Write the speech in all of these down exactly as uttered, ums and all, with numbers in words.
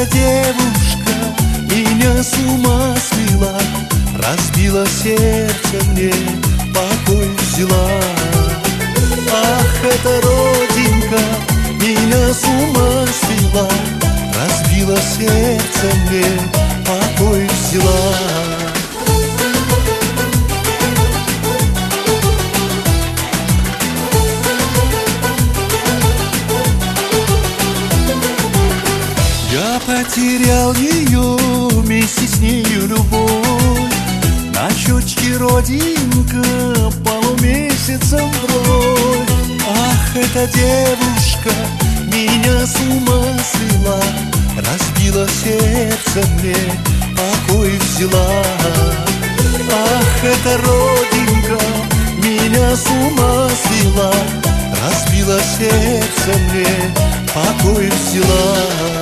эта девушка меня с ума свела, разбила сердце мне, покой взяла. Ах, эта родинка меня с ума свела, разбила сердце мне, покой взяла. Я потерял ее, вместе с нею любовь. На щечке родинка, полумесяцем бровь. Ах, эта девушка меня с ума свела, разбила сердце мне, покой взяла. Ах, эта родинка меня с ума свела, разбила сердце мне, покой взяла.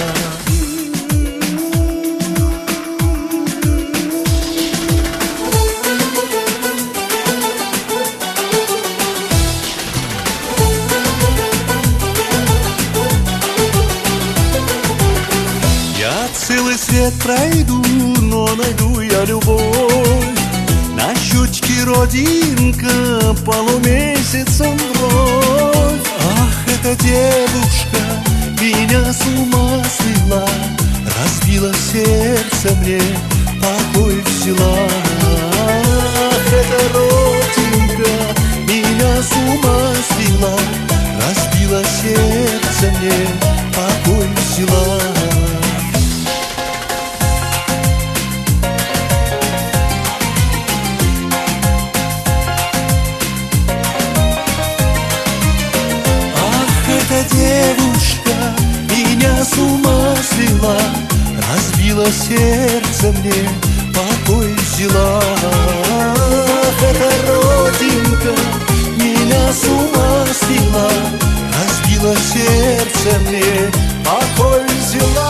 Целый свет пройду, но найду я любовь. На щечке родинка, полумесяцем бровь. Ах, эта девушка меня с ума свела, разбила сердце мне, покой взяла. Ах, эта родинка меня с ума свела, разбила сердце мне, покой взяла. Эта девушка меня с ума свела, разбила сердце мне, покой взяла. Эта родинка меня с ума свела, разбила сердце мне, покой взяла.